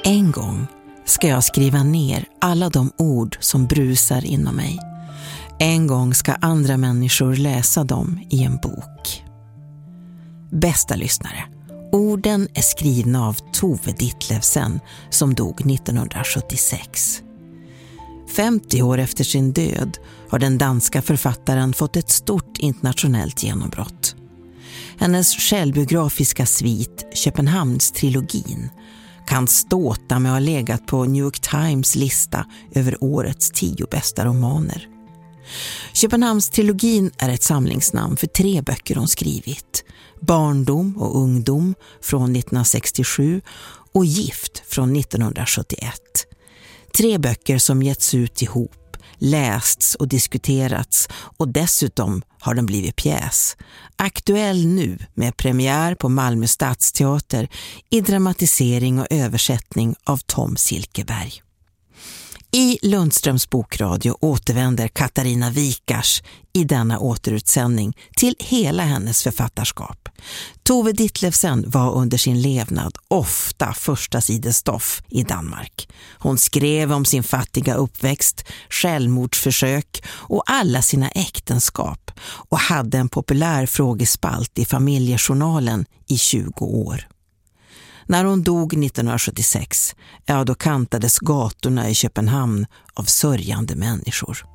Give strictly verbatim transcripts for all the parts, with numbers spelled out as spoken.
En gång ska jag skriva ner alla de ord som brusar inom mig. En gång ska andra människor läsa dem i en bok. Bästa lyssnare, orden är skrivna av Tove Ditlevsen som dog nittonhundrasjuttiosex. femtio år efter sin död har den danska författaren fått ett stort internationellt genombrott. Hennes självbiografiska svit Köpenhamns-trilogin kan ståta med att ha legat på New York Times lista över årets tio bästa romaner. Köpenhamns-trilogin är ett samlingsnamn för tre böcker hon skrivit. Barndom och ungdom från nittonhundrasextiosju och Gift från nittonhundrasjuttioett. Tre böcker som getts ut ihop, lästs och diskuterats och dessutom har den blivit pjäs. Aktuell nu med premiär på Malmö Stadsteater i dramatisering och översättning av Tom Silkeberg. I Lundströms bokradio återvänder Katarina Wikars i denna återutsändning till hela hennes författarskap. Tove Ditlevsen var under sin levnad ofta första sidestoff i Danmark. Hon skrev om sin fattiga uppväxt, självmordsförsök och alla sina äktenskap och hade en populär frågespalt i familjejournalen i tjugo år. När hon dog nittonhundrasjuttiosex, ja då kantades gatorna i Köpenhamn av sörjande människor.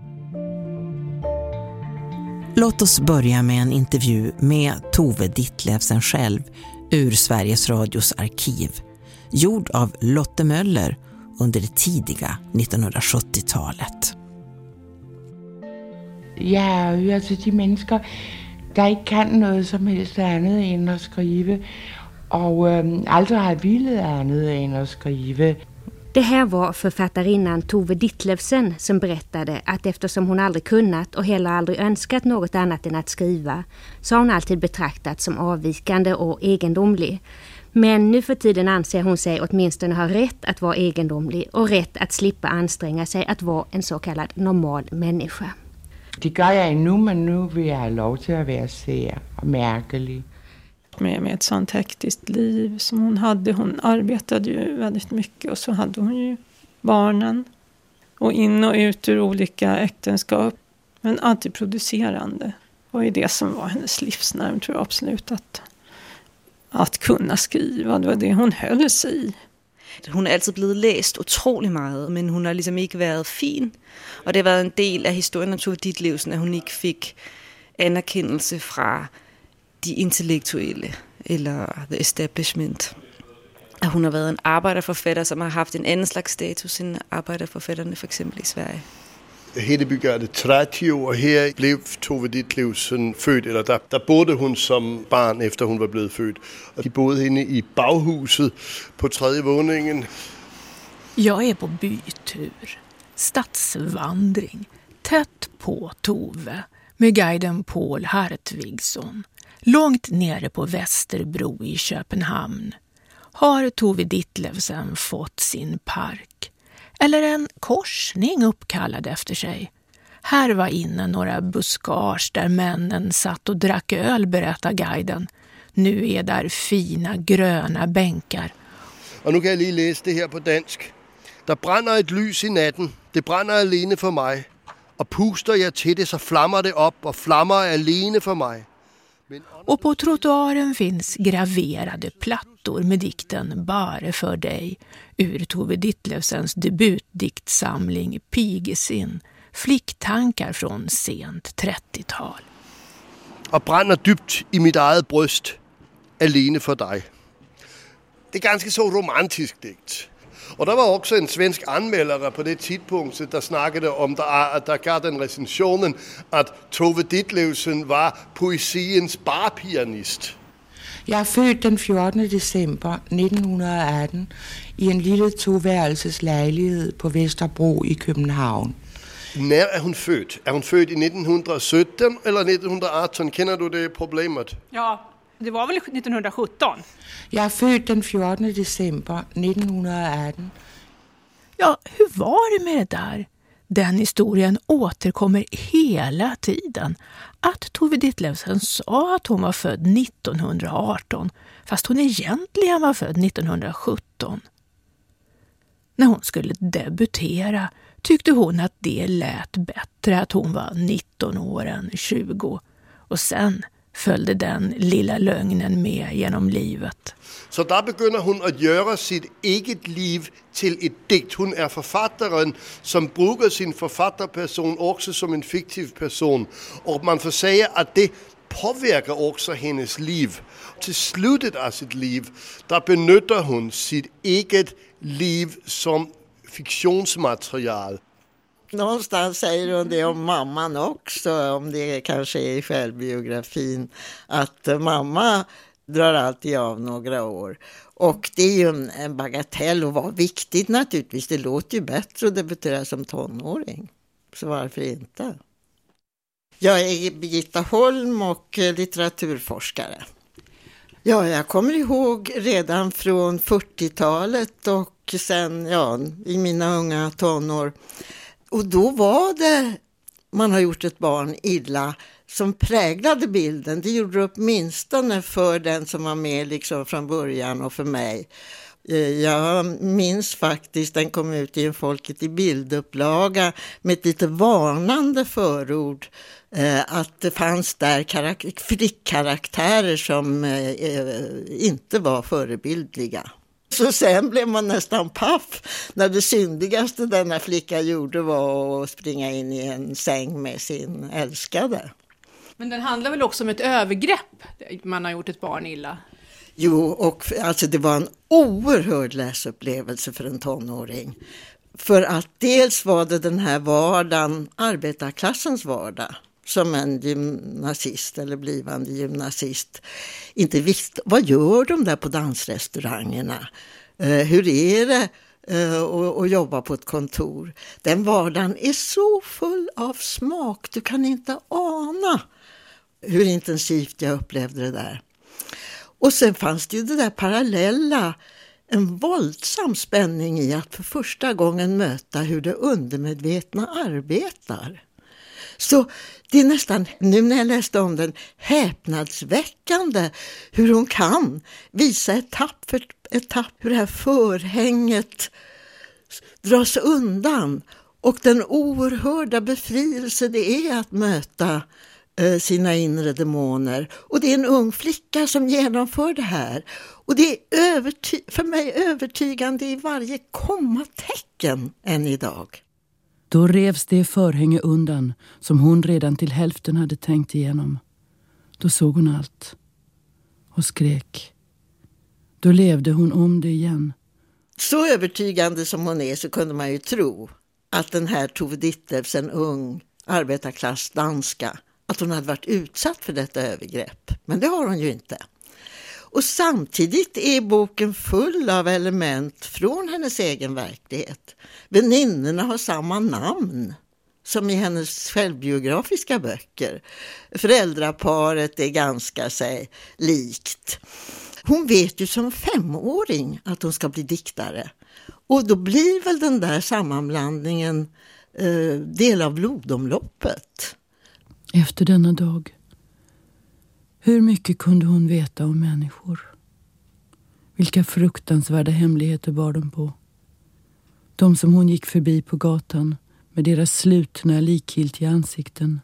Låt oss börja med en intervju med Tove Ditlevsen själv ur Sveriges Radios arkiv, gjord av Lotte Möller under det tidiga nittonhundrasjuttiotalet. Jag hører til de mennesker, der ikke kan noget som helst andet end at skrive, och um, aldrig har villet annat än att skriva. Det här var författarinnan Tove Ditlevsen som berättade att eftersom hon aldrig kunnat och heller aldrig önskat något annat än att skriva så har hon alltid betraktats som avvikande och egendomlig. Men nu för tiden anser hon sig åtminstone ha rätt att vara egendomlig och rätt att slippa anstränga sig att vara en så kallad normal människa. Det gör jag ännu, men nu vill jag ha lov till att vara sär och märklig. Med, med ett sånt hektiskt liv som hon hade. Hon arbetade ju väldigt mycket och så hade hon ju barnen. Och in och ut ur olika äktenskap. Men alltid producerande. Och i det som var hennes livsnerv tror jag absolut att, att kunna skriva. Det var det hon höll sig i. Hon har alltid blivit läst otroligt mycket, men hon har liksom inte varit fin. Och det var en del av historien om Tove Ditlevsen, att hon inte fick anerkendelse från de intellektuelle eller the establishment. At hun har været en arbejderforfatter, som har haft en anden slags status end arbejderforfatterne for eksempel i Sverige. Hedeby gør det trettio år. Her blev Tove Ditlevsen født, eller der, der boede hun som barn, efter hun var blevet født. Og de boede henne i baghuset på tredje våningen. Jag är på bytur, stadsvandring, tätt på Tove med guiden Paul Hartvigsson. Långt nere på Västerbro i Köpenhamn har Tove Ditlevsen fått sin park, eller en korsning uppkallad efter sig. Här var inne några buskage där männen satt och drack öl, berättar guiden. Nu är där fina gröna bänkar. Och nu kan jag lige läsa det här på dansk. Der brænder ett lys i natten. Det brænder alene för mig. Och puster jag till det så flammar det upp och flammar alene för mig. Och på trottoaren finns graverade plattor med dikten Bare för dig ur Tove Ditlevsens debutdiktsamling Pigesin, flicktankar från sent trettiotal. Och bränner dybt i mitt eget bryst, alene för dig. Det är ganska så romantiskt dikt. Och der var också en svensk anmeldare på det tidspunkt, der snakkede om, der, der gav den recensionen, att Tove Ditlevsen var poesiens barpianist. Jag är född den fjortonde december nittonhundraarton i en lille toværelseslejlighed på Vesterbro i København. När är hon född? Är hon född i nittonhundrasjutton eller nittonhundraarton? Känner du det problemet? Ja, det var väl nittonhundrasjutton. Jag är född den fjortonde december nittonhundraarton. Ja, hur var det med det där? Den historien återkommer hela tiden. Att Tove Ditlevsen sa att hon var född nittonhundraarton, fast hon egentligen var född nittonhundrasjutton. När hon skulle debutera tyckte hon att det lät bättre att hon var nitton år än tjugo. Och sen följde den lilla lögnen med genom livet. Så där börjar hon att göra sitt eget liv till ett dikt. Hon är författaren som brukar sin författarperson också som en fiktiv person. Och man får säga att det påverkar också hennes liv. Till slutet av sitt liv, där benyttar hon sitt eget liv som fiktionsmaterial. Någonstans säger hon det om mamman också, om det kanske är i självbiografin, att mamma drar alltid av några år. Och det är ju en, en bagatell och var viktigt naturligtvis. Det låter ju bättre att debutera som tonåring. Så varför inte? Jag är Birgitta Holm och litteraturforskare. Ja, jag kommer ihåg redan från fyrtiotalet och sen ja, i mina unga tonår. Och då var det, man har gjort ett barn illa, som präglade bilden. Det gjorde det åtminstone för den som var med liksom från början och för mig. Jag minns faktiskt, den kom ut i en Folket i bildupplaga med ett lite varnande förord. Att det fanns där karak- flickkaraktärer som inte var förebildliga. Så sen blev man nästan paff när det syndigaste denna flicka gjorde var att springa in i en säng med sin älskade. Men den handlar väl också om ett övergrepp, man har gjort ett barn illa? Jo, och alltså det var en oerhörd läsupplevelse för en tonåring. För att dels var det den här vardagen, arbetarklassens vardag, som en gymnasist eller blivande gymnasist inte visste. Vad gör de där på dansrestaurangerna? Uh, hur är det uh, att, att jobba på ett kontor? Den vardagen är så full av smak. Du kan inte ana hur intensivt jag upplevde det där. Och sen fanns det ju det där parallella, en våldsam spänning i att för första gången möta hur det undermedvetna arbetar. Så det är nästan, nu när jag läste om den, häpnadsväckande hur hon kan visa etapp för etapp hur det här förhänget dras undan. Och den oerhörda befrielse det är att möta eh, sina inre demoner. Och det är en ung flicka som genomför det här. Och det är överty- för mig övertygande i varje kommatecken än idag. Då revs det förhänge undan som hon redan till hälften hade tänkt igenom. Då såg hon allt och skrek. Då levde hon om det igen. Så övertygande som hon är så kunde man ju tro att den här Tove Ditlevs, en ung arbetarklassdanska, att hon hade varit utsatt för detta övergrepp. Men det har hon ju inte. Och samtidigt är boken full av element från hennes egen verklighet. Väninnorna har samma namn som i hennes självbiografiska böcker. Föräldraparet är ganska sig likt. Hon vet ju som femåring att hon ska bli diktare. Och då blir väl den där sammanblandningen eh, del av blodomloppet. Efter denna dag, hur mycket kunde hon veta om människor? Vilka fruktansvärda hemligheter bar de på? De som hon gick förbi på gatan med deras slutna, likgiltiga ansikten.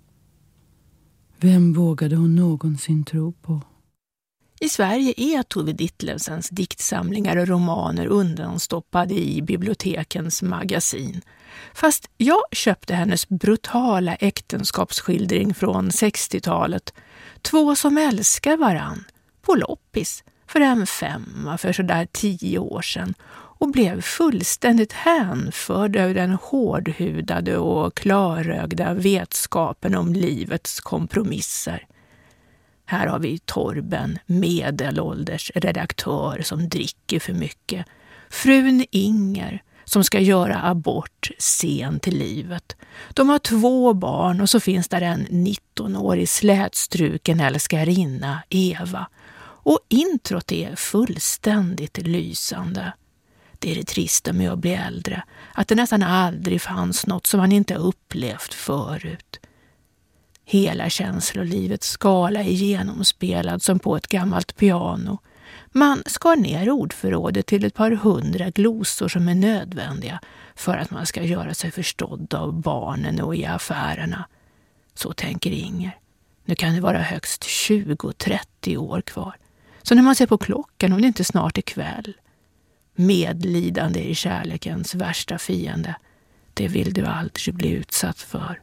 Vem vågade hon någonsin tro på? I Sverige är Tove Ditlevsens diktsamlingar och romaner undanstoppade i bibliotekens magasin. Fast jag köpte hennes brutala äktenskapsskildring från sextiotalet, Två som älskar varann, på loppis för en femma för sådär tio år sedan och blev fullständigt hänförd över den hårdhudade och klarögda vetskapen om livets kompromisser. Här har vi Torben, medelålders redaktör som dricker för mycket. Frun Inger som ska göra abort sent i livet. De har två barn och så finns där en nittonårig slätstruken älskarinna, Eva. Och introt är fullständigt lysande. Det är det trista med att bli äldre, att det nästan aldrig fanns något som man inte upplevt förut. Hela känslolivet skala är genomspelad som på ett gammalt piano. Man skar ner ordförrådet till ett par hundra glosor som är nödvändiga för att man ska göra sig förstådd av barnen och i affärerna. Så tänker Inger. Nu kan det vara högst tjugo trettio år kvar. Så när man ser på klockan om det inte snart är kväll. Medlidande är kärlekens värsta fiende. Det vill du aldrig bli utsatt för.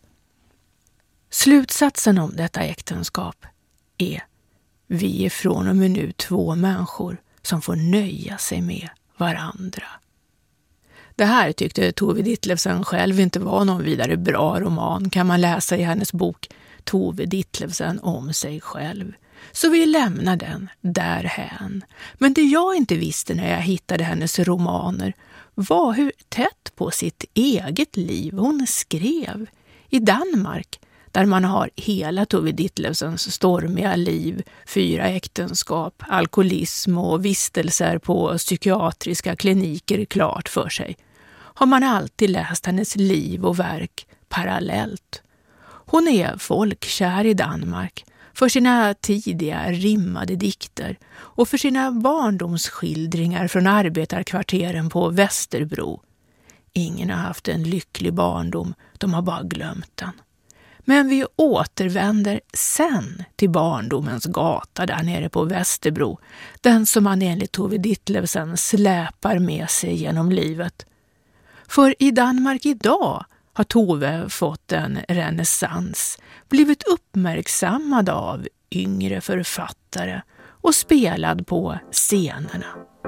Slutsatsen om detta äktenskap är: vi är från och med nu två människor som får nöja sig med varandra. Det här tyckte Tove Ditlevsen själv inte var någon vidare bra roman, kan man läsa i hennes bok Tove Ditlevsen om sig själv. Så vi lämnar den därhän. Men det jag inte visste när jag hittade hennes romaner var hur tätt på sitt eget liv hon skrev. I Danmark, där man har hela Tove Ditlevsens stormiga liv, fyra äktenskap, alkoholism och vistelser på psykiatriska kliniker klart för sig, har man alltid läst hennes liv och verk parallellt. Hon är folkkär i Danmark för sina tidiga rimmade dikter och för sina barndomsskildringar från arbetarkvarteren på Västerbro. Ingen har haft en lycklig barndom, de har bara glömt den. Men vi återvänder sen till barndomens gata där nere på Västerbro, den som man enligt Tove Ditlevsen släpar med sig genom livet. För i Danmark idag har Tove fått en renässans, blivit uppmärksammad av yngre författare och spelad på scenerna.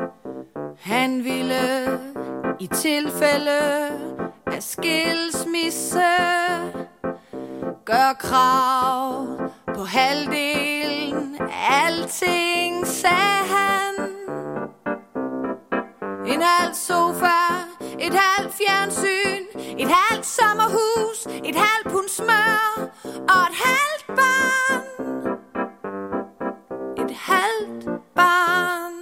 Han ville i tillfälle af skilsmisse gør krav på halvdelen allting, sagde han. En halv sofa, et halvt fjernsyn, et halvt sommerhus, et halvt pund smør og et halvt barn. Et halvt barn.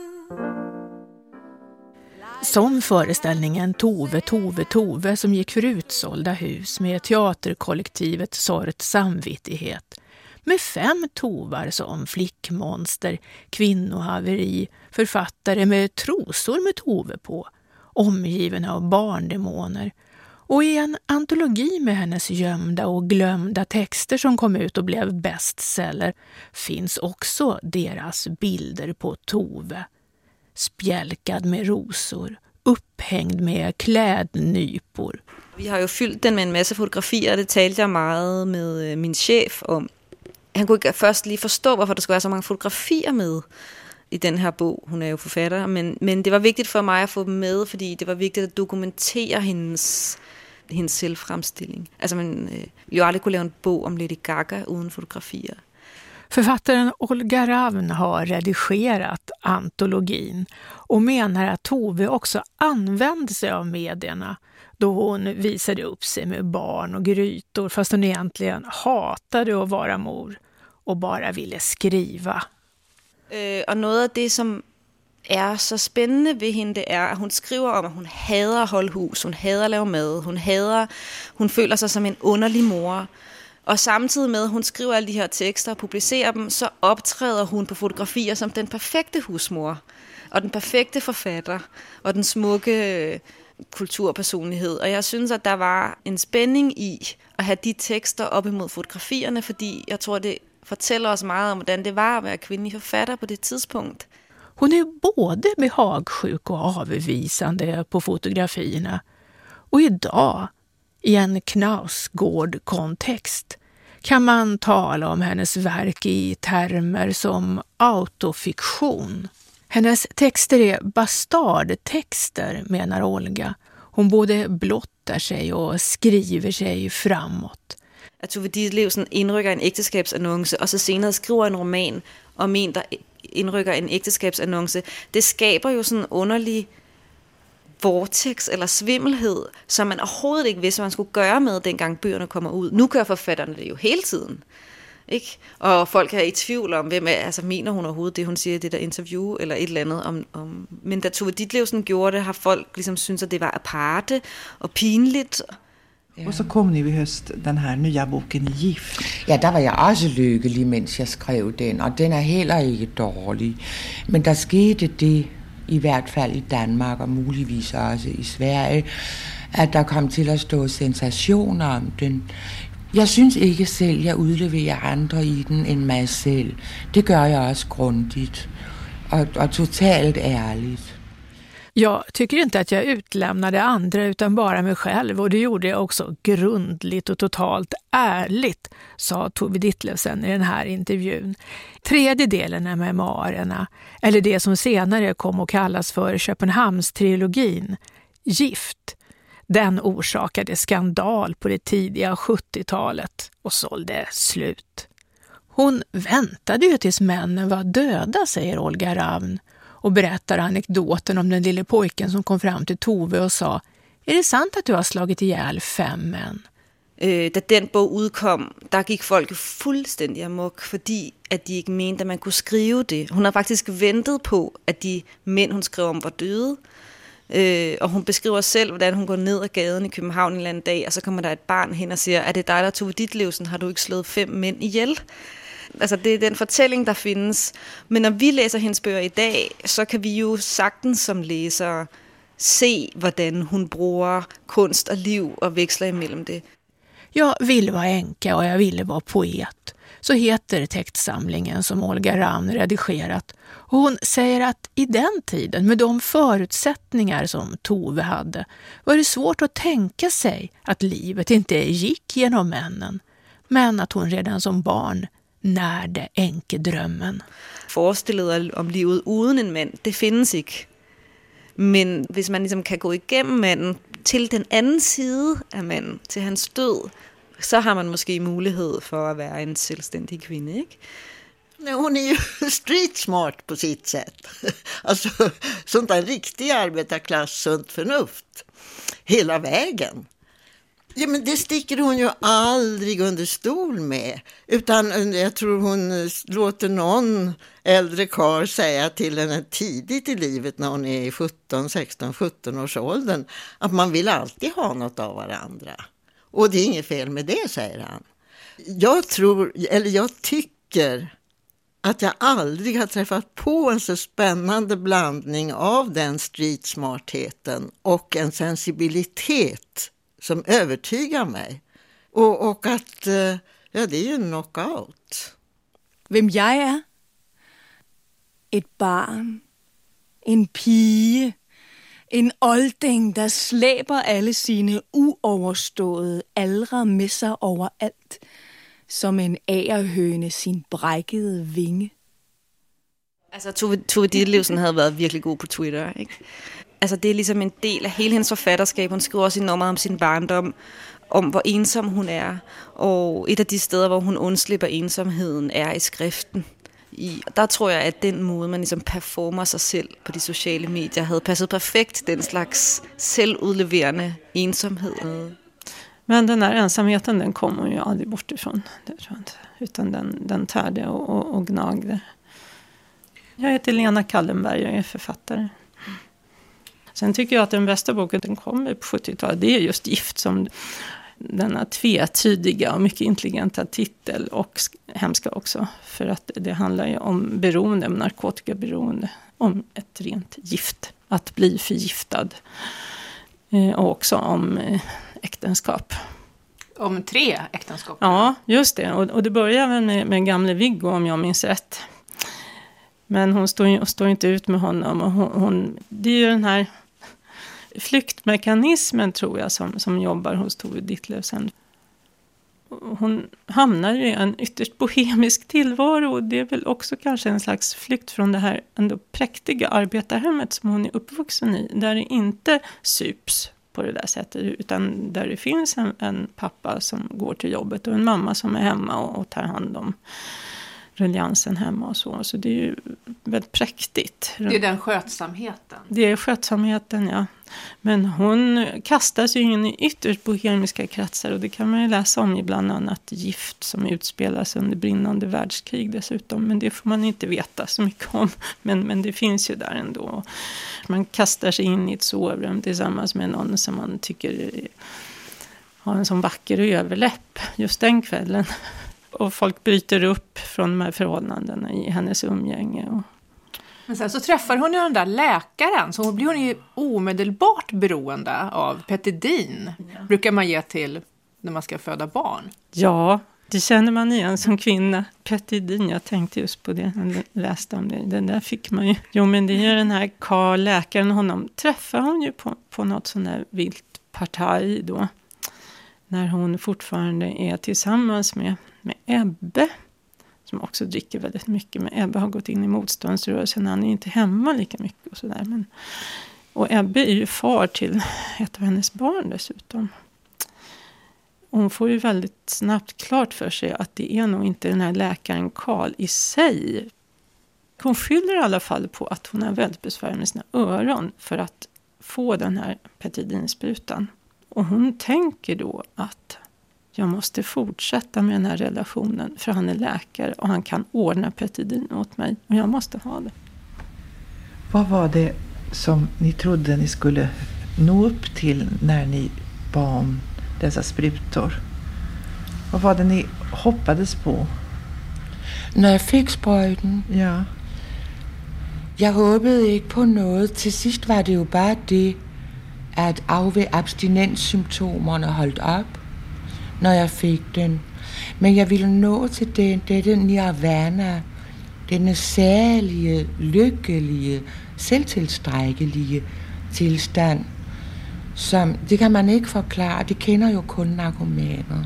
Som föreställningen Tove, Tove, Tove som gick för utsålda hus med teaterkollektivet Sort samvittighet. Med fem tovar som flickmonster, kvinnohaveri, författare med trosor med Tove på, omgiven av barndemoner. Och i en antologi med hennes gömda och glömda texter som kom ut och blev bestseller finns också deras bilder på Tove. Spjälkad med rosor, upphängd med klädnypor. Vi har ju fyldt den med en masse fotografier, og det talte jeg meget med min chef om. Han kunne ikke først lige forstå, hvorfor der skulle være så mange fotografier med i den her bog. Hun er jo forfatter, men, men det var vigtigt for mig at få dem med, fordi det var vigtigt at dokumentere hendes, hendes selvfremstilling. Altså man øh, jo aldrig kunne lave en bog om Lady Gaga uden fotografier. Författaren Olga Ravn har redigerat antologin och menar att Tove också använde sig av medierna då hon visade upp sig med barn och grytor fast hon egentligen hatade att vara mor och bara ville skriva. Øh, og noget af det, som er så spændende ved hende, det er, at hun skriver om, at hun hader at holde hus, hun hader at lave mad, hun hader, hun føler sig som en underlig mor. Og samtidig med, at hun skriver alle de her tekster og publicerer dem, så optræder hun på fotografier som den perfekte husmor, og den perfekte forfatter, og den smukke kulturpersonlighed. Og jeg synes, at der var en spænding i at have de tekster op imod fotografierne, fordi jeg tror, det fortæller os meget om, hvordan det var at være kvindelig forfatter på det tidspunkt. Hon är både behagsjuk och avvisande på fotografierna. Och idag, i en Knausgård-kontext, kan man tala om hennes verk i termer som autofiktion. Hennes texter är bastardtexter, menar Olga. Hon både blottar sig og skriver sig framåt. At Tove Ditlevsen indrykker en ægteskabsannonce, og så senere skriver en roman om en, der indrykker en ægteskabsannonce. Det skaber jo sådan en underlig vortex eller svimmelhed, som man overhovedet ikke vidste, hvad man skulle gøre med, dengang bøgerne kommer ud. Nu gør forfatterne det jo hele tiden. Ikke? Og folk er i tvivl om, hvem er, altså mener hun overhovedet det, hun siger i det der interview, eller et eller andet. Om, om. Men da Tove Ditlevsen gjorde det, har folk ligesom synes, at det var aparte og pinligt. Och så kom nu i höst den här nya boken Gift. Ja, der var jeg også lykkelig, mens jeg skrev den, og den er heller ikke dårlig. Men der skete det, i hvert fald i Danmark og muligvis også i Sverige, at der kom til at stå sensationer om den. Jeg synes ikke selv, jeg udleverer andre i den end mig selv. Det gør jeg også grundigt og, og totalt ærligt. Jag tycker inte att jag utlämnade andra utan bara mig själv, och det gjorde jag också grundligt och totalt ärligt, sa Tove Ditlevsen i den här intervjun. Tredje delen är memoarerna, eller det som senare kom att kallas för Köpenhamnstrilogin, Gift. Den orsakade skandal på det tidiga sjuttiotalet och sålde slut. Hon väntade ju tills männen var döda, säger Olga Ravn, och berättar anekdoten om den lille pojken som kom fram till Tove och sa: är det sant att du har slagit ihjäl fem män? Øh, da den bog udkom, der gik folk fuldstændig amok, fordi at de ikke mente, at man kunne skrive det. Hun har faktisk ventet på, at de mænd, hun skrev om, var døde. Øh, og hun beskriver selv, hvordan hun går ned ad gaden i København en eller anden dag, og så kommer der et barn hen og siger: er det dig, der Tove Ditlevsen? Har du ikke slået fem mænd ihjel? Altså, det er den fortælling, der findes. Men når vi læser hendes bøger i dag, så kan vi jo sagtens som læsere se, hvordan hun bruger kunst og liv og veksler imellem det. Jag ville vara änka och jag ville vara poet. Så heter textsamlingen som Olga Ravn redigerat. Och hon säger att i den tiden, med de förutsättningar som Tove hade, var det svårt att tänka sig att livet inte gick genom männen. Men att hon redan som barn nærde änkedrømmen. Forestillet om livet uden en mand, det findes ikke. Men hvis man ligesom kan gå igennem manden til den anden side af manden, til hans død, så har man måske mulighed for at være en selvstændig kvinde, ikke? Hon är ju street smart på sitt sätt. Alltså sånt där riktig arbetarklass, sunt förnuft. Hela vägen. Ja, men det sticker hon ju aldrig under stol med. Utan jag tror hon låter någon äldre karl säga till henne tidigt i livet när hon är i sjutton, sexton, sjutton års åldern att man vill alltid ha något av varandra. Och det är inget fel med det, säger han. Jag tror, eller jag tycker att jag aldrig har träffat på en så spännande blandning av den street smartheten och en sensibilitet som övertygar mig. Och, och att, ja, det är ju en knockout. Hvem jeg er? Et barn. En pige. En olding, der slæber alle sine uoverståede aldre med sig overalt. Som en agerhøne sin brækkede vinge. Altså, Tove, Tove Ditlevsen havde været virkelig god på Twitter, ikke? Altså, det er ligesom en del af hele hendes forfatterskab. Hun skriver også enormt meget om sin barndom, om hvor ensom hun er. Og et af de steder, hvor hun undslipper ensomheden, er i skriften. I, der tror jeg, at den måde, man ligesom performer sig selv på de sociale medier, havde passet perfekt til den slags selvudleverende ensomhed. Men den här ensamheten, den kommer ju aldrig bort ifrån, det tror jag inte. Utan den, den tärde och, och, och gnagde. Jag heter Lena Kallenberg, jag är författare. Sen tycker jag att den bästa boken, den kommer på sjuttiotalet, det är just Gift, som denna tvetydiga och mycket intelligenta titel, och hemska också, för att det handlar ju om beroende, narkotikaberoende, om ett rent gift, att bli förgiftad, och också om äktenskap. Om tre äktenskap? Ja, just det, och, och det börjar väl med, med gamle Viggo, om jag minns rätt. Men hon står ju står inte ut med honom, och hon, hon, det är ju den här flyktmekanismen, tror jag, som, som jobbar hos Tove Ditlevsen. Hon hamnar i en ytterst bohemisk tillvaro, och det är väl också kanske en slags flykt från det här ändå präktiga arbetarhemmet som hon är uppvuxen i, där det inte sups på det där sättet, utan där det finns en, en pappa som går till jobbet och en mamma som är hemma och, och tar hand om reliansen hemma och så. Så det är ju väldigt präktigt. Det är den skötsamheten. Det är skötsamheten, ja. Men hon kastas ju in i ytterst bohemiska kretsar, och det kan man ju läsa om i bland annat Gift, som utspelas under brinnande världskrig dessutom. Men det får man inte veta så mycket om. Men, men det finns ju där ändå. Man kastar sig in i ett sovrum tillsammans med någon som man tycker har en sån vacker överläpp just den kvällen. Och folk bryter upp från de här förhållandena i hennes umgänge. Och... Men sen så träffar hon ju den där läkaren, så blir hon ju omedelbart beroende av Petidin. Ja. Brukar man ge till när man ska föda barn. Ja, det känner man igen som kvinna. Petidin, jag tänkte just på det, jag läste om det. Den där fick man ju. Jo, men det är den här Karl, läkaren, honom träffar hon ju på, på något sån där vilt partaj då. När hon fortfarande är tillsammans med, med Ebbe. Som också dricker väldigt mycket. Men Ebbe har gått in i motståndsrörelsen. Han är inte hemma lika mycket och sådär. Men, och Ebbe är ju far till ett av hennes barn dessutom. Hon får ju väldigt snabbt klart för sig att det är nog inte den här läkaren Karl i sig. Hon fyller i alla fall på att hon är väldigt besvär med sina öron för att få den här Petidinsprutan. Och hon tänker då att jag måste fortsätta med den här relationen för han är läkare och han kan ordna Petidin åt mig och jag måste ha det. Vad var det som ni trodde ni skulle nå upp till när ni bad om dessa sprutor? Vad var det ni hoppades på? När jag fick sprøjten? Ja. Jag hoppade inte på något. Till sist var det ju bara det att abstinenssymptomerna holdt upp när jag fick den. Men jag ville nå till den, det är den nirvana, den særlige, lykkelige, selvtilstrækkelige tilstand, som det kan man inte förklara, det känner ju kun narkomaner.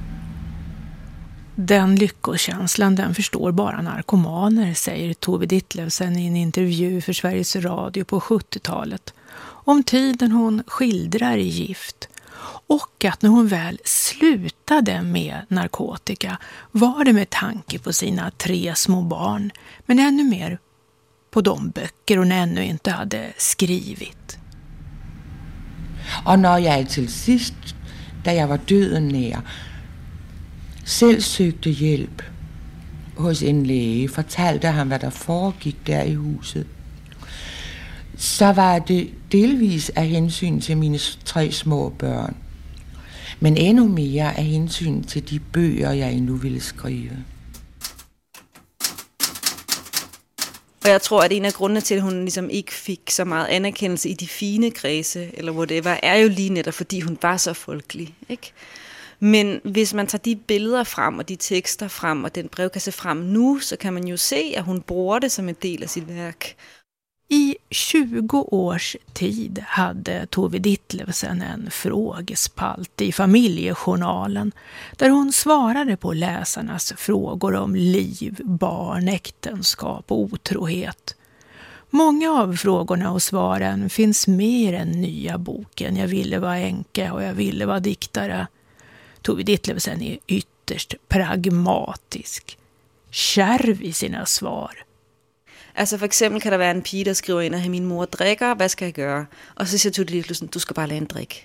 Den lyckokänslan, den förstår bara narkomaner, säger Tove Ditlevsen i en intervju för Sveriges Radio på sjuttiotalet. Om tiden hon skildrar i Gift. Och att när hon väl slutade med narkotika var det med tanke på sina tre små barn. Men ännu mer på de böcker hon ännu inte hade skrivit. Och när jag till sist, där jag var döden ner, själv sökte hjälp hos en läge, fortalte han vad der foregick där i huset. Så var det delvis av hänsyn till mina tre små barn. Men ännu mer av hänsyn till de böger jag ännu ville skriva. Og jeg tror, at en af grundene til, at hun ligesom ikke fik så meget anerkendelse i de fine kredse, eller whatever, er jo lige netop, fordi hun var så folkelig, ikke? Men hvis man tager de billeder frem, og de tekster frem, og den brevkasse frem nu, så kan man jo se, at hun bruger det som en del af sit værk. I tjugo års tid hade Tove Ditlevsen en frågespalt i familjejournalen där hon svarade på läsarnas frågor om liv, barn, äktenskap och otrohet. Många av frågorna och svaren finns med i den nya boken Jag ville vara änka och jag ville vara diktare. Tove Ditlevsen är ytterst pragmatisk, kärv i sina svar. Altså for eksempel kan der være en pige, der skriver ind, at min mor drikker, hvad skal jeg gøre? Og så siger Tove Ditlevsen, du skal bare lade en drik.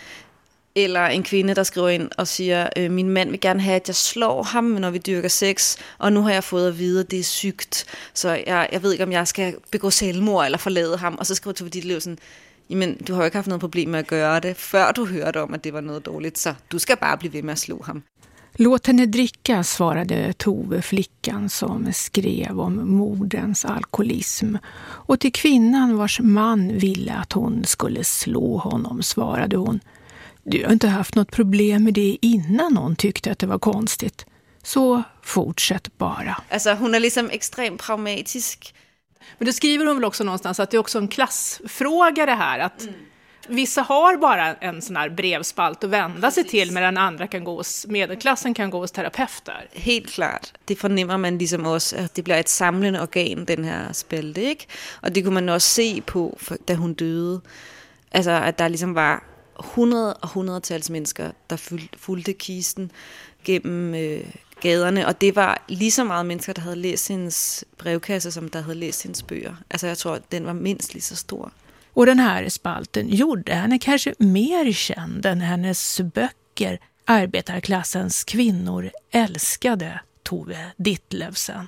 Eller en kvinde, der skriver ind og siger, min mand vil gerne have, at jeg slår ham, når vi dyrker sex, og nu har jeg fået at vide, at det er sygt, så jeg, jeg ved ikke, om jeg skal begå selvmord eller forlade ham. Og så skriver Tove Ditlevsen, jamen du har jo ikke haft noget problem med at gøre det, før du hørte om, at det var noget dårligt, så du skal bare blive ved med at slå ham. Låt henne dricka, svarade Tove, flickan som skrev om moderns alkoholism. Och till kvinnan vars man ville att hon skulle slå honom svarade hon: du har inte haft något problem med det innan någon tyckte att det var konstigt. Så fortsätt bara. Alltså hon är liksom extremt pragmatisk. Men då skriver hon väl också någonstans att det är också en klassfråga det här. Att mm. vissa har bara en sån här brevspalt att vända sig till, medan andra kan gå hos, medelklassen kan gå hos terapeuter. Helt klart. Det fornemmer man ligesom også, at det bliver et samlende organ, den her spalte, ikke? Og det kunne man også se på, da hun døde. Altså, at der ligesom var hundrede og hundredetals mennesker, der fulgte kisten gennem øh, gaderne, og det var lige så meget mennesker, der havde læst hendes brevkasse, som der havde læst hendes bøger. Altså, jeg tror, den var mindst lige så stor. Och den här spalten gjorde henne kanske mer känd än hennes böcker. Arbetarklassens kvinnor älskade Tove Ditlevsen.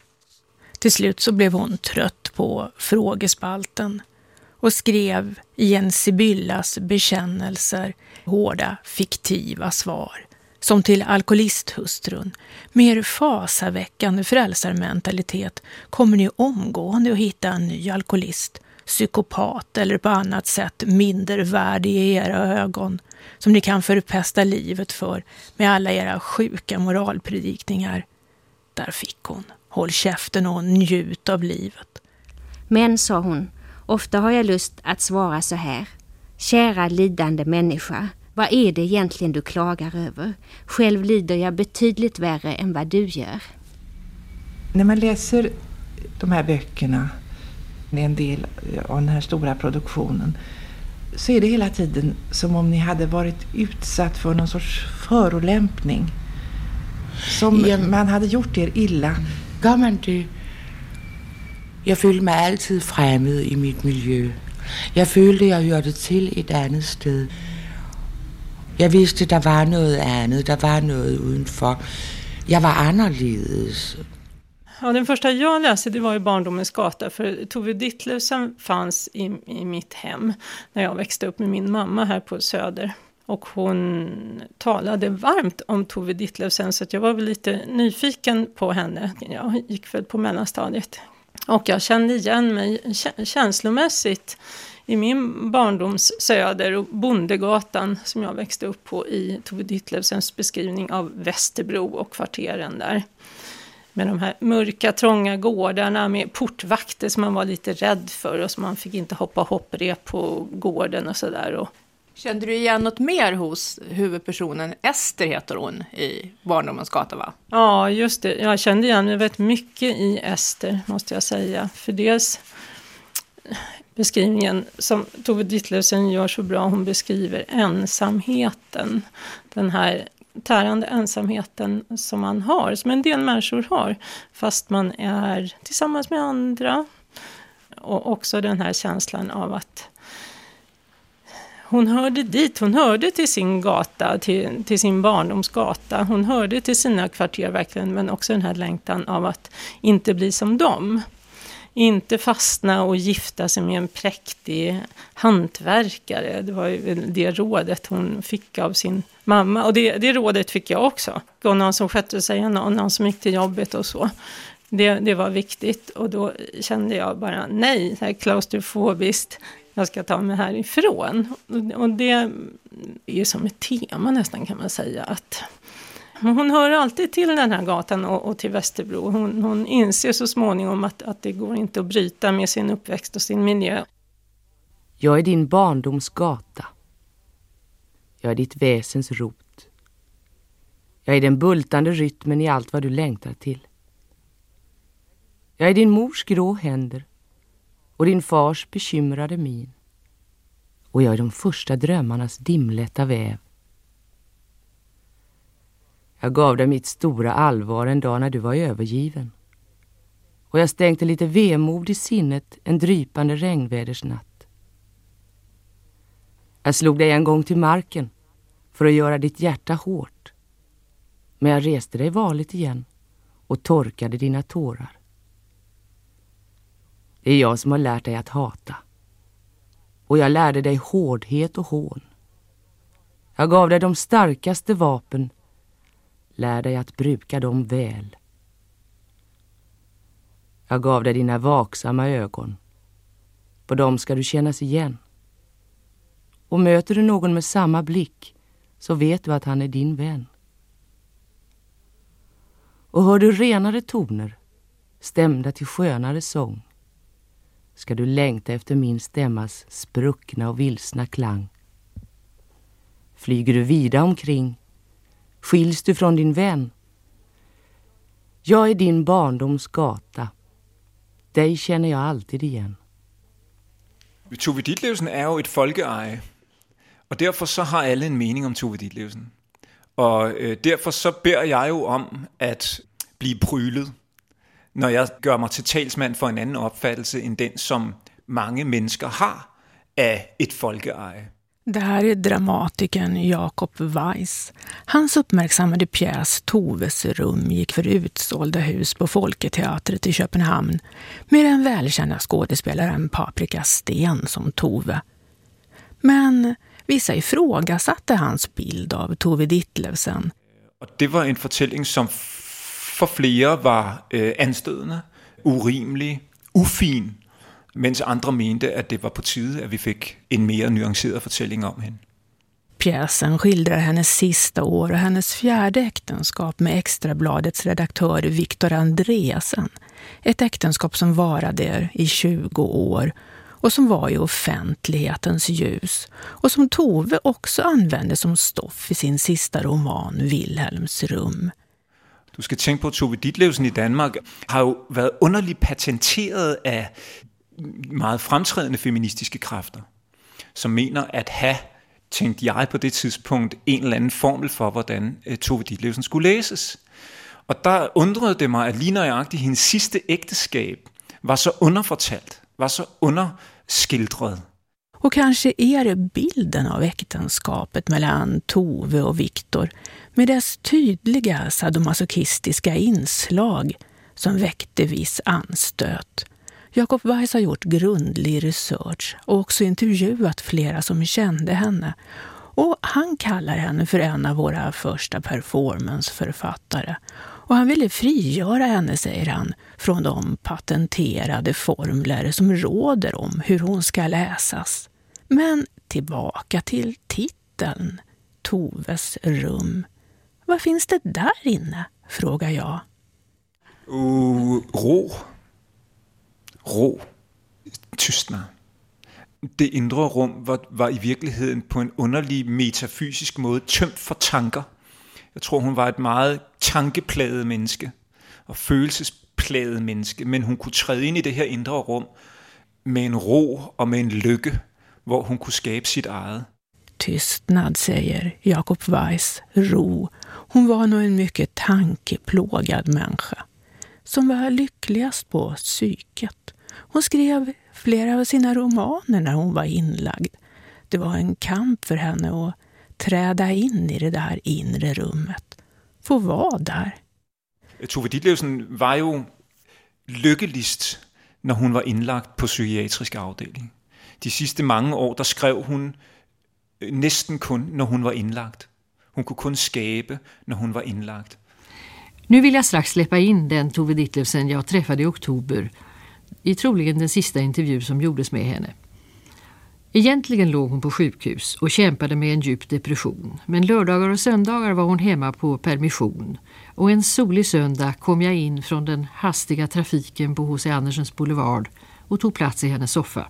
Till slut så blev hon trött på frågespalten och skrev i en Sibyllas bekännelser hårda, fiktiva svar. Som till alkoholisthustrun. Med er fasaväckande frälsarmentalitet kommer ni omgående att hitta en ny alkoholist, psykopat eller på annat sätt mindervärdig i era ögon som ni kan förpesta livet för med alla era sjuka moralpredikningar. Där fick hon. Håll käften och njut av livet. Men, sa hon, ofta har jag lust att svara så här. Kära lidande människa, vad är det egentligen du klagar över? Själv lider jag betydligt värre än vad du gör. När man läser de här böckerna, det är en del av den här stora produktionen, så är det hela tiden som om ni hade varit utsatt för någon sorts förolämpning. Som ja, man hade gjort er illa. Gør man det? Jeg følte mig altid fremmed i mit miljø. Jeg følte, jeg hørte til et andet sted. Jeg vidste, der var noget andet, der var noget udenfor. Jeg var anderledes. Ja, den första jag läste, det var ju Barndomens gata, för Tove Ditlevsen fanns i, i mitt hem när jag växte upp med min mamma här på Söder. Och hon talade varmt om Tove Ditlevsen, så att jag var väl lite nyfiken på henne. Jag gick väl på mellanstadiet. Och jag kände igen mig känslomässigt i min barndoms Söder och Bondegatan som jag växte upp på i Tove Ditlevsens beskrivning av Västerbro och kvarteren där. Med de här mörka, trånga gårdarna med portvakter som man var lite rädd för och som man fick inte hoppa hopprep på gården och sådär. Och kände du igen något mer hos huvudpersonen? Ester heter hon i Barndomens gata, va? Ja, just det. Jag kände igen mig väldigt mycket i Ester, måste jag säga. För dels beskrivningen som Tove Ditlevsen gör så bra, hon beskriver ensamheten. Den här tärande ensamheten som man har, som en del människor har, fast man är tillsammans med andra. Och också den här känslan av att hon hörde dit, hon hörde till sin gata, till, till sin barndomsgata. Hon hörde till sina kvarter verkligen, men också den här längtan av att inte bli som dem. Inte fastna och gifta sig med en präktig hantverkare. Det var ju det rådet hon fick av sin mamma. Och det, det rådet fick jag också. Och någon som skötte sig, någon, någon som gick till jobbet och så. Det, det var viktigt. Och då kände jag bara, nej, det här klaustrofobiskt. Jag ska ta mig härifrån. Och det är ju som ett tema nästan, kan man säga. Att hon hör alltid till den här gatan och, och till Västerbro. Hon, hon inser så småningom att, att det går inte att bryta med sin uppväxt och sin miljö. Jag är din barndoms gata. Jag är ditt väsens rot. Jag är den bultande rytmen i allt vad du längtar till. Jag är din mors grå händer och din fars bekymrade min. Och jag är de första drömmarnas dimlätta väv. Jag gav dig mitt stora allvar en dag när du var övergiven. Och jag stänkte lite vemod i sinnet en drypande regnvädersnatt. Jag slog dig en gång till marken för att göra ditt hjärta hårt. Men jag reste dig varligt igen och torkade dina tårar. Det är jag som har lärt dig att hata. Och jag lärde dig hårdhet och hån. Jag gav dig de starkaste vapen. Lär dig att bruka dem väl. Jag gav dig dina vaksamma ögon. På dem ska du kännas igen. Och möter du någon med samma blick, så vet du att han är din vän. Och hör du renare toner, stämda till skönare sång, ska du längta efter min stämmas spruckna och vilsna klang. Flyger du vida omkring, skiljs du från din vän. Jag är din barndoms gata. Dig känner jag alltid igen. Tove Ditlevsen er jo et folkeeje, og derfor så har alle en mening om Tove Ditlevsen. Og øh, derfor så beder jeg jo om at blive prylet, når jeg gør mig til talsmand for en anden opfattelse end den, som mange mennesker har af et folkeeje. Det här är dramatikern Jakob Weiss. Hans uppmärksammade pjäs Toves rum gick för utsålda hus på Folketeatret i Köpenhamn med den välkända skådespelaren Paprika Sten som Tove. Men Vissa ifrågasatte hans bild av Tove Ditlevsen. Och det var en fortælling som för flera var øh, anstødende, urimelig, ufin, mens andre mente at det var på tide at vi fick en mer nuancerad fortælling om henne. Pjäsen skildrar hennes sista år och hennes fjärde äktenskap med Extrabladets redaktör Viktor Andreasen. Ett äktenskap som varade i tjugo år och som var i offentlighetens ljus och som Tove också använde som stoff i sin sista roman Wilhelms rum. Du skal tænke på, at Tove Ditlevsen i Danmark har jo været underligt patenteret af meget fremtrædende feministiske kræfter, som mener at have, tænkte jeg på det tidspunkt, en eller anden formel for, hvordan Tove Ditlevsen skulle læses. Og der undrede det mig, at lige nøjagtigt hendes sidste ægteskab var så underfortalt, var så underskildret. Och kanske är det bilden av äktenskapet mellan Tove och Viktor med dess tydliga sadomasochistiska inslag som väckte viss anstöt. Jakob Weiss har gjort grundlig research och också intervjuat flera som kände henne. Och han kallar henne för en av våra första performanceförfattare. Och han ville frigöra henne, säger han, från de patenterade formler som råder om hur hon ska läsas. Men tillbaka till titeln, Toves rum. Vad finns det där inne, frågar jag. Uh, ro. Ro. Tystnad. Det indre rum var, var i virkeligheden på en underlig metafysisk måde tømt for tanker. Jeg tror, hun var et meget tankeplaget menneske og følelsesplaget menneske, men hun kunne træde ind i det her indre rum med en ro og med en lykke, hvor hun kunne skabe sit eget. Tystnad, säger Jakob Weiss, ro. Hon var nog en mycket tankeplågad människa som var lyckligast på psyket. Hon skrev flera av sina romaner när hon var inlagd. Det var en kamp för henne att träda in i det där inre rummet. Få vara där. Tove Ditlevsen var jo lykkeligst, når hun var indlagt på psykiatrisk afdeling. De sidste mange år, der skrev hun næsten kun, når hun var indlagt. Hun kunne kun skabe, når hun var indlagt. Nu vill jag strax släppa in den Tove Ditlevsen jag träffade i oktober, i troligen den sista intervju som gjordes med henne. Egentligen låg hon på sjukhus och kämpade med en djup depression, men lördagar och söndagar var hon hemma på permission. Och en solig söndag kom jag in från den hastiga trafiken på H C Andersens boulevard och tog plats i hennes soffa.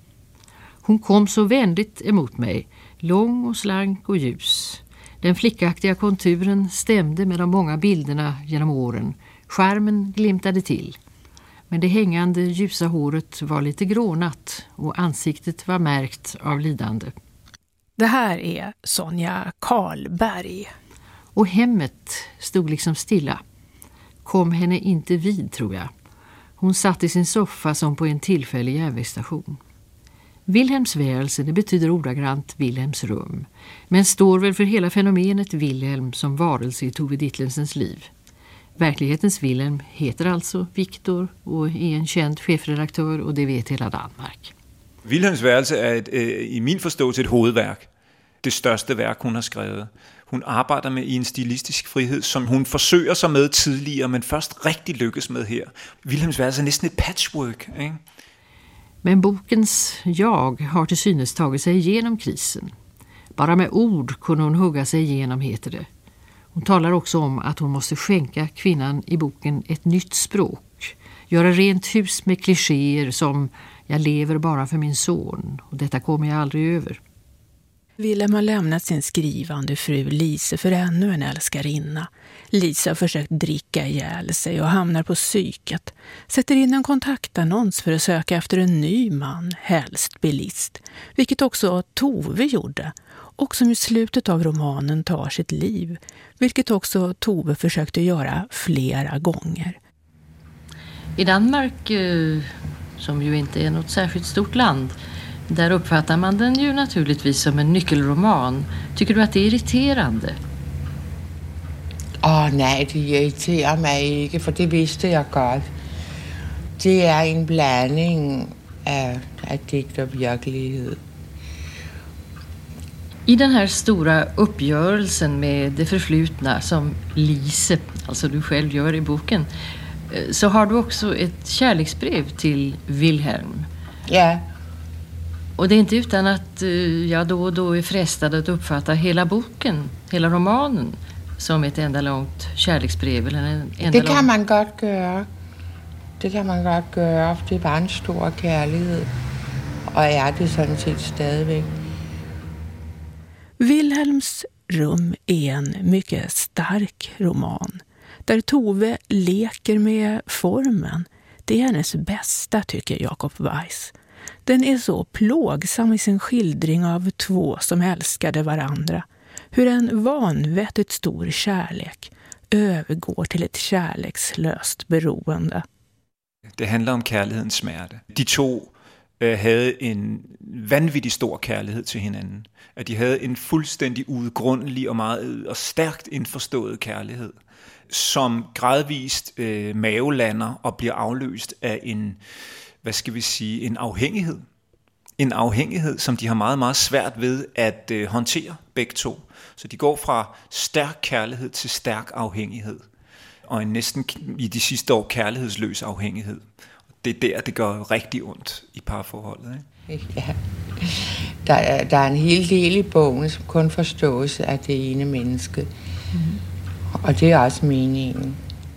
Hon kom så vänligt emot mig, lång och slank och ljus. Den flickaktiga konturen stämde med de många bilderna genom åren. Skärmen glimtade till. Men det hängande ljusa håret var lite grånat och ansiktet var märkt av lidande. Det här är Sonja Karlberg. Och hemmet stod liksom stilla. Kom henne inte vid, tror jag. Hon satt i sin soffa som på en tillfällig järnvägsstation. Wilhelms väelse, det betyder ordagrant Wilhelms rum, men står väl för hela fenomenet Wilhelm som varelse i Tove Ditlevsens liv. Verklighetens Wilhelm heter alltså Viktor och är en känd chefredaktör, och det vet hela Danmark. Wilhelms værelse er et, øh, i min forståelse et hovedværk. Det største værk, hun har skrevet. Hun arbejder med i en stilistisk frihed, som hun forsøger sig med tidligere, men først rigtig lykkes med her. Wilhelms værelse er næsten et patchwork, ikke? Men bokens jag har till synes tagit sig igenom krisen. Bara med ord kunde hon hugga sig igenom, heter det. Hon talar också om att hon måste skänka kvinnan i boken ett nytt språk. Göra rent hus med klichéer som jag lever bara för min son och detta kommer jag aldrig över. Wilhelm har lämnat sin skrivande fru Lise för ännu en älskarinna. Lise har försökt dricka ihjäl sig och hamnar på psyket. Sätter in en kontaktannons för att söka efter en ny man, helst bilist. Vilket också Tove gjorde. Och som i slutet av romanen tar sitt liv. Vilket också Tove försökte göra flera gånger. I Danmark, som ju inte är något särskilt stort land, där uppfattar man den ju naturligtvis som en nyckelroman. Tycker du att det är irriterande? Åh oh, nej, det irriterer mig ikke, for det vidste jeg godt. Det er en blanding af, af digt og virkelighed. I den här stora uppgörelsen med det förflutna som Lise, alltså du själv gör i boken, så har du också ett kärleksbrev till Wilhelm. Ja. Och det är inte utan att jag då och då är frestad att uppfatta hela boken, hela romanen, som ett enda långt kärleksbrev. Eller en enda det kan lång... man godt gøre. Det kan man godt gøre, for det var en stor kærlighed. Og er det sådan set stadigvæk. Wilhelms rum är en mycket stark roman. Där Tove leker med formen. Det är hennes bästa, tycker Jacob Weiss. Den är så plågsam i sin skildring av två som älskade varandra. Hur en vanvettigt stor kärlek övergår till ett kärlekslöst beroende. Det handlar om kärlighetens smärta. De två äh, hade en vanvittigt stor kärlighet till hinanden. Att de hade en fullständigt utgrundlig och, meget, och starkt införstådd kärlighet som gradvist äh, mavelander och blir avlöst av en, vad ska vi säga, en afhængighed. En afhængighed, som de har meget, meget svært ved at øh, håndtere begge to. Så de går fra stærk kærlighed til stærk afhængighed. Og en næsten i de sidste år kærlighedsløs afhængighed. Det er der, det gør rigtig ondt i parforholdet. Ikke? Ja. Der er, der er en hel del i bogen, som kun forstås af det ene menneske. Mm. Og det er også meningen.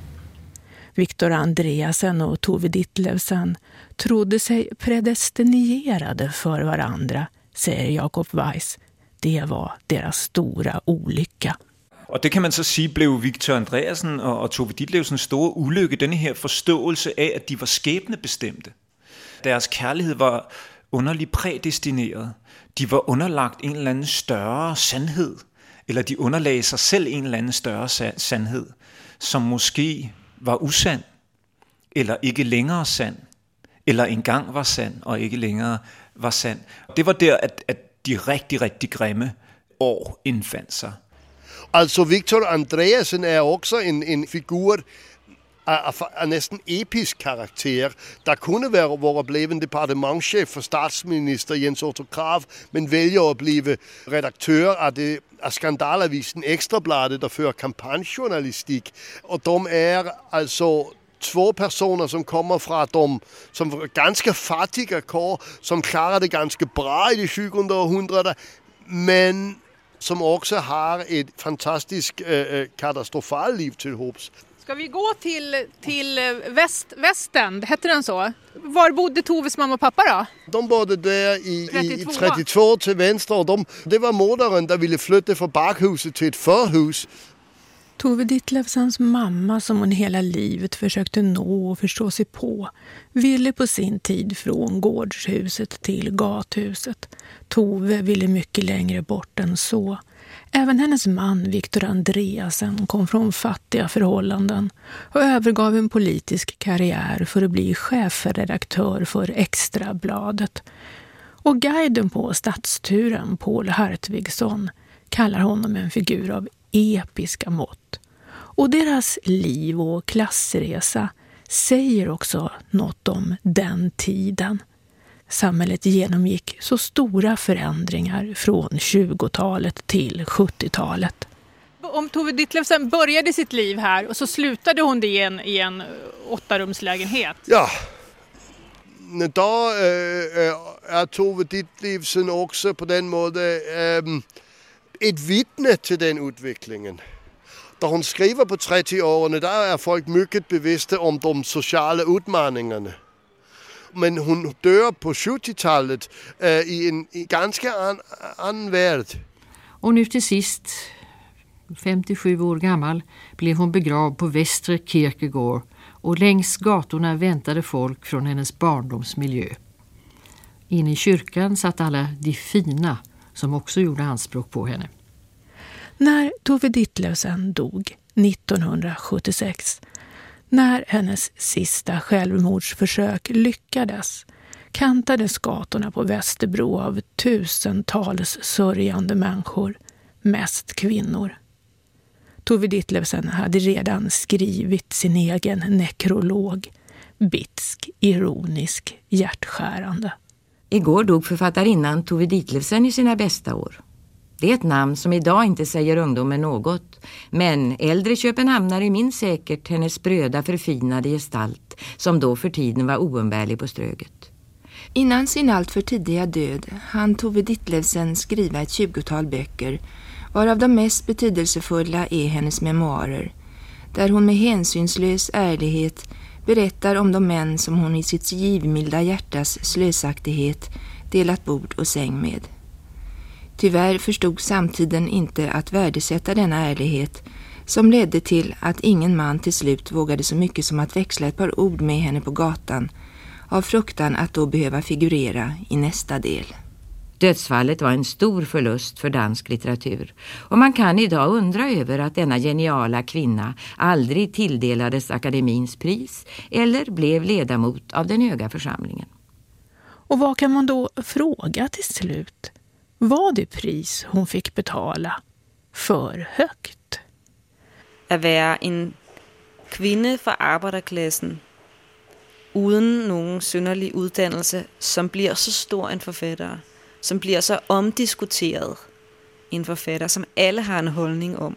Viktor Andreasen och Tove Ditlevsen trodde sig predestinerade för varandra, säger Jacob Weiss. Det var deras stora olycka. Og det kan man så sige blev Viktor Andreasen og, og Tove Ditlevsens store ulykke, denne her forståelse af, at de var skæbnebestemte. Deres kærlighed var underligt prædestineret. De var underlagt en eller anden større sandhed, eller de underlagde sig selv en eller anden større sandhed, som måske var usand, eller ikke længere sand, eller engang var sand, og ikke længere var sand. Det var der, at, at de rigtig, rigtig grimme år indfandt sig. Altså Viktor Andreasen er også en, en figur af, af næsten episk karakter, der kunne være vores blevet departementschef for statsminister Jens Otto Krag, men vælger at blive redaktør af, det, af Skandalavisen Ekstrabladet, der fører kampagnejournalistik. Og de er altså två personer som kommer fra de som ganska fattiga kår, som klarar det ganska bra i det tjugonde århundradet, men som också har ett fantastiskt äh, katastrofalt liv till hopps. Ska vi gå till, till väst, västen, hette den så? Var bodde Toves mamma och pappa då? De bodde där i, i trettiotvå till vänster, och de, det var moderen, der ville flytta från bakhuset till ett förhus. Tove Ditlevsens mamma, som hon hela livet försökte nå och förstå sig på, ville på sin tid från gårdshuset till gathuset. Tove ville mycket längre bort än så. Även hennes man Viktor Andreasen kom från fattiga förhållanden och övergav en politisk karriär för att bli chefredaktör för Extrabladet. Och guiden på stadsturen, Paul Hartvigsson, kallar honom en figur av episka mått. Och deras liv och klassresa säger också något om den tiden. Samhället genomgick så stora förändringar från tjugotalet till sjuttiotalet. Om Tove Ditlevsen började sitt liv här och så slutade hon det i en, i en åttarumslägenhet. Ja, då äh, är Tove Ditlevsen också på den måten äh, ett vittne till den utvecklingen. Då hon skriver på trettio-åren, där är folk mycket bevisste om de sociala utmaningarna. Men hon dör på sjuttiotalet äh, i en i ganska an, annan värld. Och nu till sist, femtiosju år gammal, blev hon begravd på Västre Kierkegaard, och längs gatorna väntade folk från hennes barndomsmiljö. Inne i kyrkan satt alla de fina som också gjorde anspråk på henne. När Tove Ditlevsen dog nittonhundrasjuttiosex, när hennes sista självmordsförsök lyckades, kantades gatorna på Västerbro av tusentals sörjande människor, mest kvinnor. Tove Ditlevsen hade redan skrivit sin egen nekrolog, bitsk, ironisk, hjärtskärande. Igår dog författarinnan Tove Ditlevsen i sina bästa år. Det är ett namn som idag inte säger ungdomen något, men äldre köpenhamnare minns säkert hennes spröda förfinade gestalt som då för tiden var oumbärlig på Ströget. Innan sin allt för tidiga död hann Tove Ditlevsen skriva ett tjugotal böcker, varav de mest betydelsefulla är hennes memoarer, där hon med hänsynslös ärlighet berättar om de män som hon i sitt givmilda hjärtas slösaktighet delat bord och säng med. Tyvärr förstod samtiden inte att värdesätta denna ärlighet, som ledde till att ingen man till slut vågade så mycket som att växla ett par ord med henne på gatan, av fruktan att då behöva figurera i nästa del. Dödsfallet var en stor förlust för dansk litteratur, och man kan idag undra över att denna geniala kvinna aldrig tilldelades akademins pris eller blev ledamot av den höga församlingen. Och vad kan man då fråga till slut? Var det pris hon fick betala för högt? Att vara en kvinna för arbetarklassen uden nogen synderlig uddannelse, som blir så stor en författare, som blir så omdiskuterad en författare, som alla har en hållning om.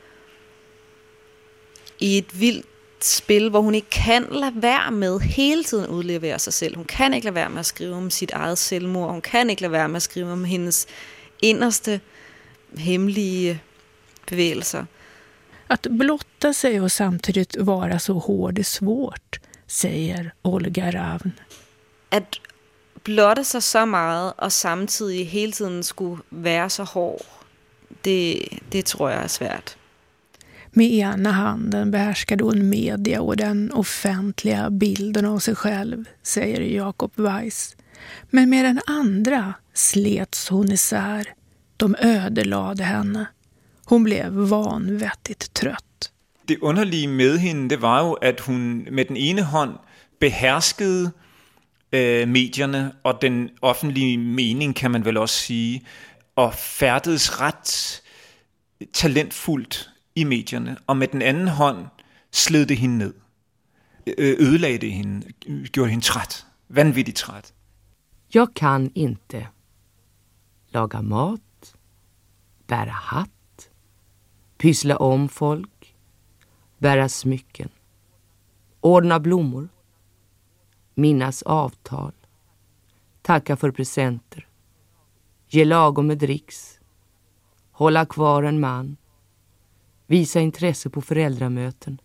I ett vilt spil, hvor hun ikke kan lade være med hele tiden udlevere sig selv. Hun kan ikke lade være med at skrive om sit eget selvmord. Hun kan ikke lade være med at skrive om hendes innerste hemlige bevægelser. Att blotta sig och samtidigt vara så hård är svårt, säger Olga Ravn. Att blotte sig så meget och samtidigt hela tiden skulle vara så hård, det, det tror jag är svårt. Med ena handen behärskade hon media och den offentliga bilden av sig själv, säger Jakob Weiss. Men med den andra slets hon isär. De ödelade henne. Hon blev vanvettigt trött. Det underlige med hende, det var jo, at hun med den ene hånd beherskede øh, medierne og den offentlige mening, kan man vel også sige, og færdedes ret talentfuldt i medierne, og med den anden hånd sled det hende ned, ødelagde det hende, gjorde hende træt, vanvittigt træt. Jag kan inte laga mat, bära hatt, pyssla om folk, bära smycken, ordna blommor, minnas avtal, tacka för presenter, ge lagom med dricks, hålla kvar en man, visa intresse på föräldramöten.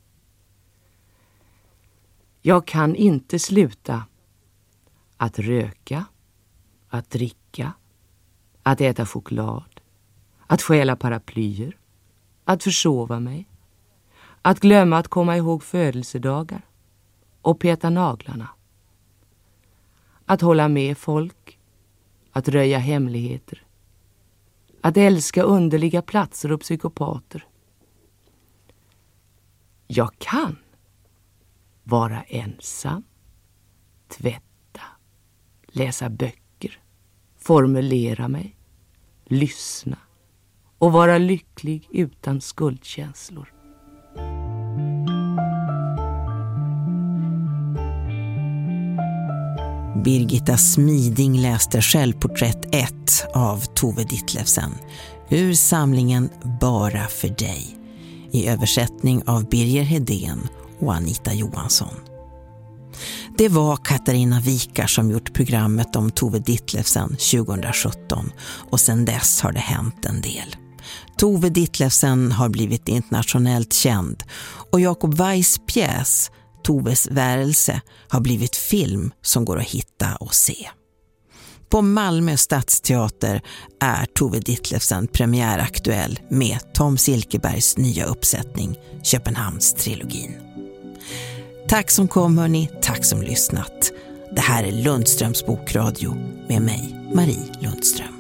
Jag kan inte sluta att röka, att dricka, att äta choklad, att stjäla paraplyer, att försova mig, att glömma att komma ihåg födelsedagar och peta naglarna, att hålla med folk, att röja hemligheter, att älska underliga platser och psykopater. Jag kan vara ensam, tvätta, läsa böcker, formulera mig, lyssna och vara lycklig utan skuldkänslor. Birgitta Smiding läste självporträtt ett av Tove Ditlevsen ur samlingen Bara för dig, i översättning av Birger Hedén och Anita Johansson. Det var Katarina Vikar som gjort programmet om Tove Ditlevsen tjugohundrasjutton, och sedan dess har det hänt en del. Tove Ditlevsen har blivit internationellt känd, och Jakob Weiss pjäs Toves värelse har blivit film som går att hitta och se. På Malmö stadsteater är Tove Ditlevsen premiäraktuell med Tom Silkebergs nya uppsättning Köpenhamns-trilogin. Tack som kom hörni, tack som lyssnat. Det här är Lundströms bokradio med mig, Marie Lundström.